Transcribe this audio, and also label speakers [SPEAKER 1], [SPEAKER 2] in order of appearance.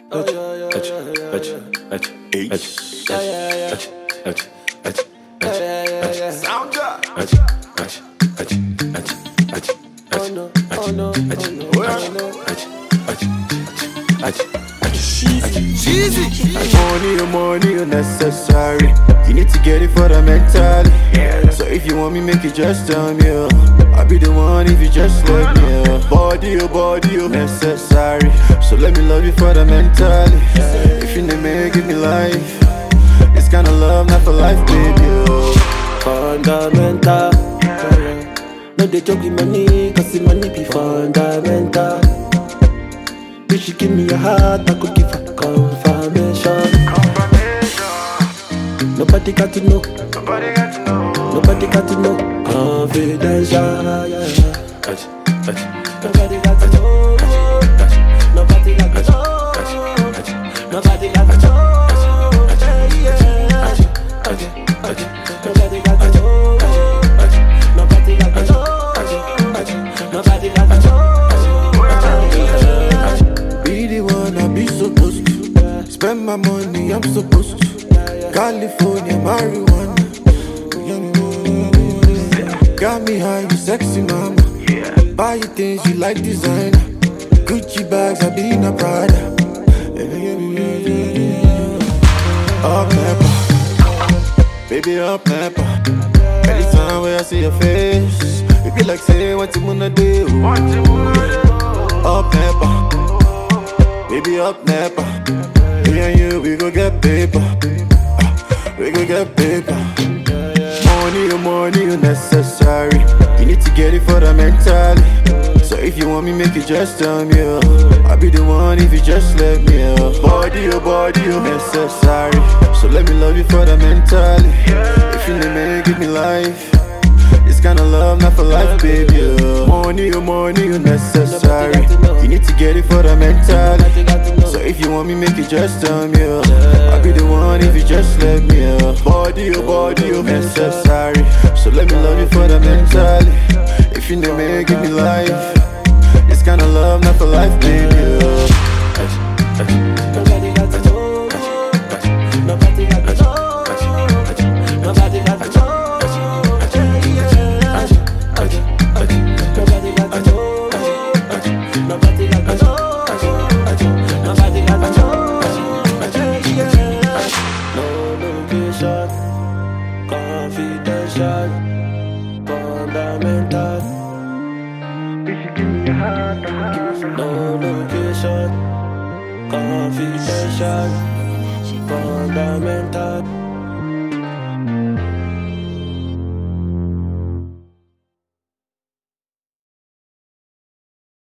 [SPEAKER 1] Money unnecessary. You need to get it for the mentally. So if you want me, make it just tell me. I'll be the one if you just let me. Body, oh, necessary. So let me love you for the mentally. If you need me, give me life. This kind of love, not for life, baby.
[SPEAKER 2] Fundamental. No, they joke with money, cause the money be fundamental. If she give me a heart, I could give her confirmation. Nobody got to know. Nobody got to know. Confidential, yeah. Nobody got to know. Nobody got to know. Nobody got to know. Nobody got to know. Nobody got to know. Nobody got to know.
[SPEAKER 1] Be the one I be supposed to. Spend my money, I'm supposed to. California marijuana. Got me high, you sexy mama. Buy you things you like designer. Gucci bags, I be in a Prada. Up never, baby up never. Anytime when I see your face, it be like say what you wanna do. Up never, baby up never. Me and you, we gon' get paper. We gon' get paper. Money unnecessary. You need to get it for the mentally. So if you want me, make it just tell me. I'll be the one if you just let me. Body, oh, necessary. So let me love you for the mentally. If you need me, give me life. This kind of love, not for life, baby. Money unnecessary. You need to get it for the mentally. So if you want me, make it just tell me. I'll be the one if you just let me. Body, oh, necessary. So let me love you for the mentally. If you need me, give me life. This kind of love, not for life, baby.
[SPEAKER 2] Nobody got to know. Nobody got to know. Nobody got to know. Confidential, fundamental. If you give me a heart, no location. Confidential, fundamental.